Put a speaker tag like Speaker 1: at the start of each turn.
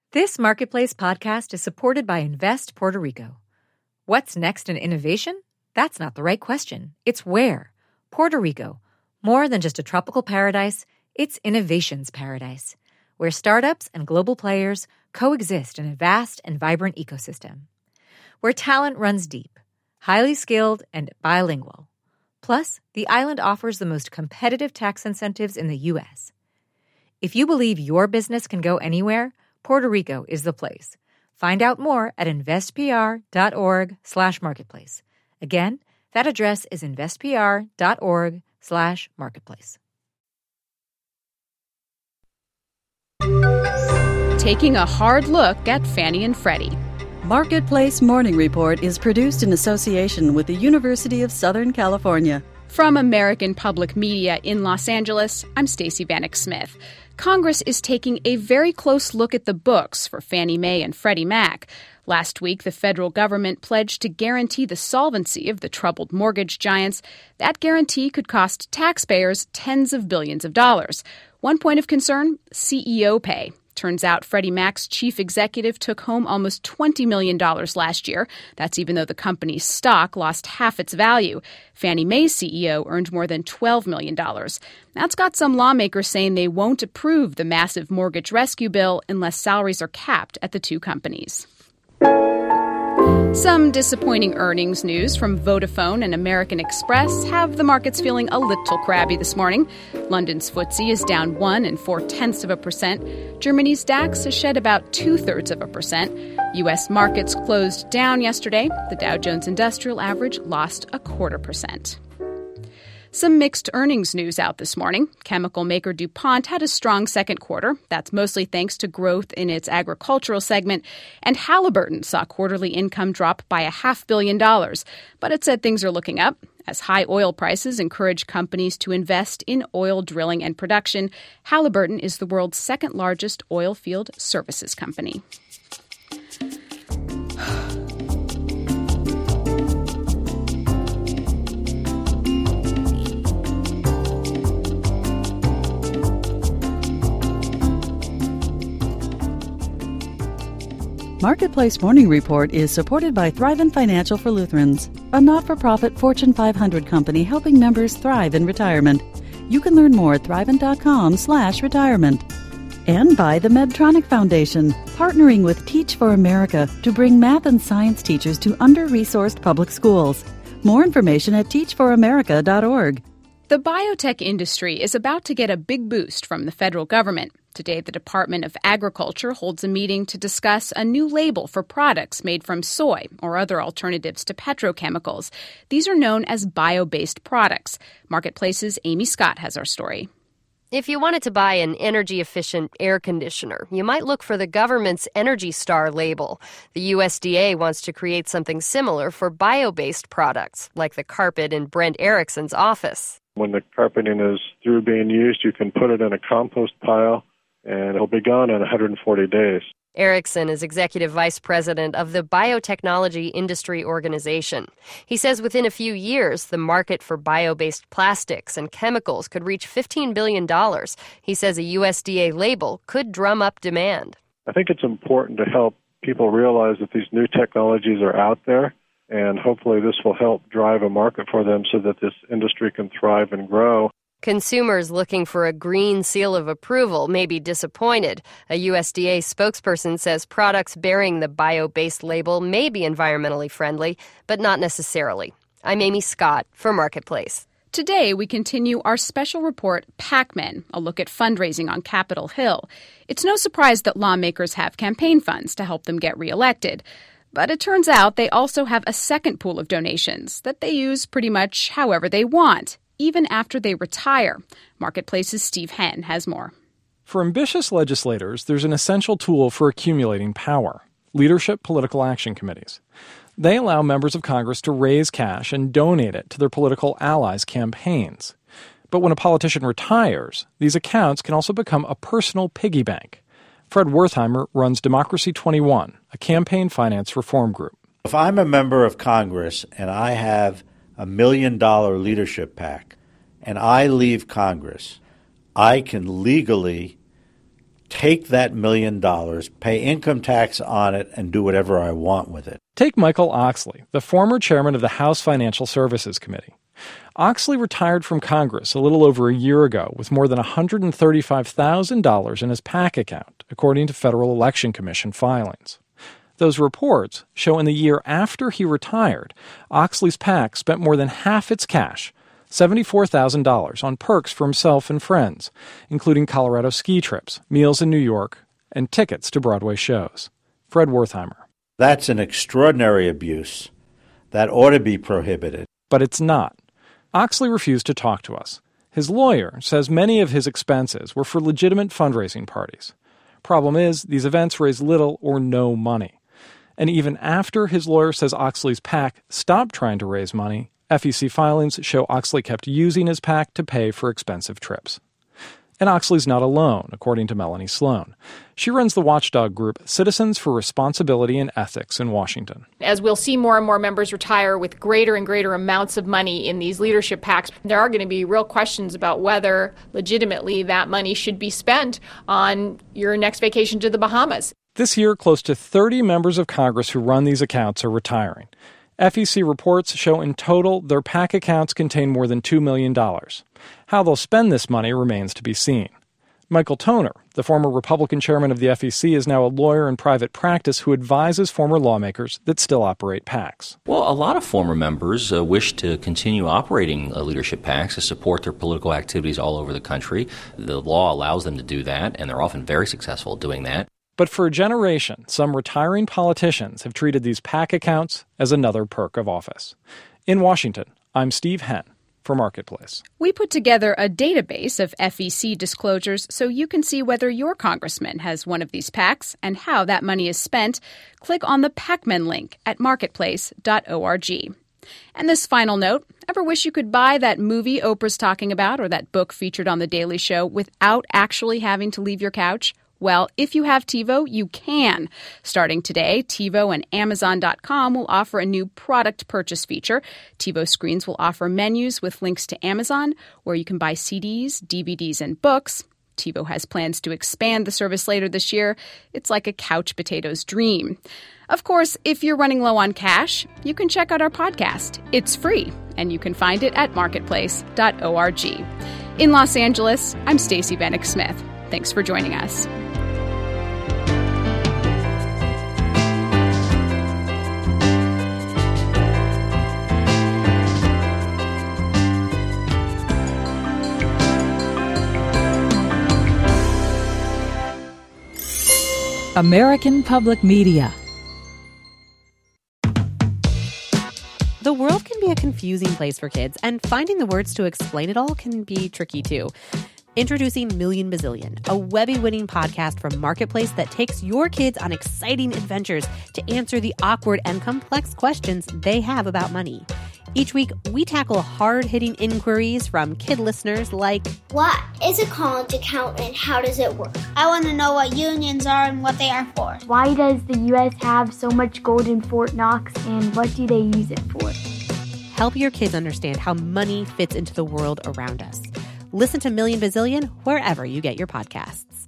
Speaker 1: This Marketplace podcast is supported by Invest Puerto Rico. What's next in innovation? That's not the right question. It's where. Puerto Rico. More than just a tropical paradise, it's innovation's paradise, where startups and global players coexist in a vast and vibrant ecosystem. Where talent runs deep, highly skilled, and bilingual. Plus, the island offers the most competitive tax incentives in the U.S. If you believe your business can go anywhere, Puerto Rico is the place. Find out more at investpr.org/marketplace. Again, that address is investpr.org/marketplace.
Speaker 2: Taking a hard look at Fannie and Freddie.
Speaker 3: Marketplace Morning Report is produced in association with the University of Southern California.
Speaker 2: From American Public Media in Los Angeles, I'm Stacey Vanek Smith. Congress is taking a very close look at the books for Fannie Mae and Freddie Mac. Last week, the federal government pledged to guarantee the solvency of the troubled mortgage giants. That guarantee could cost taxpayers tens of billions of dollars. One point of concern, CEO pay. Turns out Freddie Mac's chief executive took home almost $20 million last year. That's even though the company's stock lost half its value. Fannie Mae's CEO earned more than $12 million. That's got some lawmakers saying they won't approve the massive mortgage rescue bill unless salaries are capped at the two companies. Some disappointing earnings news from Vodafone and American Express have the markets feeling a little crabby this morning. London's FTSE is down 1 4/10%. Germany's DAX has shed about 2/3%. U.S. markets closed down yesterday. The Dow Jones Industrial Average lost 0.25%. Some mixed earnings news out this morning. Chemical maker DuPont had a strong second quarter. That's mostly thanks to growth in its agricultural segment. And Halliburton saw quarterly income drop by $500 million. But it said things are looking up as high oil prices encourage companies to invest in oil drilling and production. Halliburton is the world's second largest oil field services company.
Speaker 3: Marketplace Morning Report is supported by Thrivent Financial for Lutherans, a not-for-profit Fortune 500 company helping members thrive in retirement. You can learn more at thrivent.com/retirement. And by the Medtronic Foundation, partnering with Teach for America to bring math and science teachers to under-resourced public schools. More information at teachforamerica.org.
Speaker 2: The biotech industry is about to get a big boost from the federal government. Today, the Department of Agriculture holds a meeting to discuss a new label for products made from soy or other alternatives to petrochemicals. These are known as bio-based products. Marketplace's Amy Scott has our story.
Speaker 4: If you wanted to buy an energy-efficient air conditioner, you might look for the government's Energy Star label. The USDA wants to create something similar for bio-based products, like the carpet in Brent Erickson's office.
Speaker 5: When the carpeting is through being used, you can put it in a compost pile, and it'll be gone in 140 days.
Speaker 4: Erickson is executive vice president of the Biotechnology Industry Organization. He says within a few years, the market for bio-based plastics and chemicals could reach $15 billion. He says a USDA label could drum up demand.
Speaker 5: I think it's important to help people realize that these new technologies are out there, and hopefully this will help drive a market for them so that this industry can thrive and grow.
Speaker 4: Consumers looking for a green seal of approval may be disappointed. A USDA spokesperson says products bearing the bio-based label may be environmentally friendly, but not necessarily. I'm Amy Scott for Marketplace.
Speaker 2: Today, we continue our special report, PAC-Men, a look at fundraising on Capitol Hill. It's no surprise that lawmakers have campaign funds to help them get reelected. But it turns out they also have a second pool of donations that they use pretty much however they want, even after they retire. Marketplace's Steve Henn has more.
Speaker 6: For ambitious legislators, there's an essential tool for accumulating power: leadership political action committees. They allow members of Congress to raise cash and donate it to their political allies' campaigns. But when a politician retires, these accounts can also become a personal piggy bank. Fred Wertheimer runs Democracy 21, a campaign finance reform group.
Speaker 7: If I'm a member of Congress and I have $1 million leadership PAC and I leave Congress, I can legally take that $1 million, pay income tax on it, and do whatever I want with it.
Speaker 6: Take Michael Oxley, the former chairman of the House Financial Services Committee. Oxley retired from Congress a little over a year ago with more than $135,000 in his PAC account, according to Federal Election Commission filings. Those reports show in the year after he retired, Oxley's PAC spent more than half its cash, $74,000, on perks for himself and friends, including Colorado ski trips, meals in New York, and tickets to Broadway shows. Fred Wertheimer.
Speaker 7: That's an extraordinary abuse. That ought to be prohibited.
Speaker 6: But it's not. Oxley refused to talk to us. His lawyer says many of his expenses were for legitimate fundraising parties. Problem is, these events raise little or no money. And even after his lawyer says Oxley's PAC stopped trying to raise money, FEC filings show Oxley kept using his PAC to pay for expensive trips. And Oxley's not alone, according to Melanie Sloan. She runs the watchdog group Citizens for Responsibility and Ethics in Washington.
Speaker 8: As we'll see more and more members retire with greater and greater amounts of money in these leadership PACs, there are going to be real questions about whether legitimately that money should be spent on your next vacation to the Bahamas.
Speaker 6: This year, close to 30 members of Congress who run these accounts are retiring. FEC reports show in total their PAC accounts contain more than $2 million. How they'll spend this money remains to be seen. Michael Toner, the former Republican chairman of the FEC, is now a lawyer in private practice who advises former lawmakers that still operate PACs.
Speaker 9: Well, a lot of former members wish to continue operating leadership PACs to support their political activities all over the country. The law allows them to do that, and they're often very successful at doing that.
Speaker 6: But for a generation, some retiring politicians have treated these PAC accounts as another perk of office. In Washington, I'm Steve Henn for Marketplace.
Speaker 2: We put together a database of FEC disclosures so you can see whether your congressman has one of these PACs and how that money is spent. Click on the PACmen link at marketplace.org. And this final note, ever wish you could buy that movie Oprah's talking about or that book featured on The Daily Show without actually having to leave your couch? Well, if you have TiVo, you can. Starting today, TiVo and Amazon.com will offer a new product purchase feature. TiVo screens will offer menus with links to Amazon, where you can buy CDs, DVDs, and books. TiVo has plans to expand the service later this year. It's like a couch potato's dream. Of course, if you're running low on cash, you can check out our podcast. It's free, and you can find it at marketplace.org. In Los Angeles, I'm Stacey Vanek Smith. Thanks for joining us.
Speaker 3: American Public Media.
Speaker 10: The world can be a confusing place for kids, and finding the words to explain it all can be tricky too. Introducing Million Bazillion, a Webby-winning podcast from Marketplace that takes your kids on exciting adventures to answer the awkward and complex questions they have about money. Each week, we tackle hard-hitting inquiries from kid listeners like,
Speaker 11: what is a college account and how does it work? I want to know what unions are and what they are for.
Speaker 12: Why does the U.S. have so much gold in Fort Knox and what do they use it for?
Speaker 10: Help your kids understand how money fits into the world around us. Listen to Million Bazillion wherever you get your podcasts.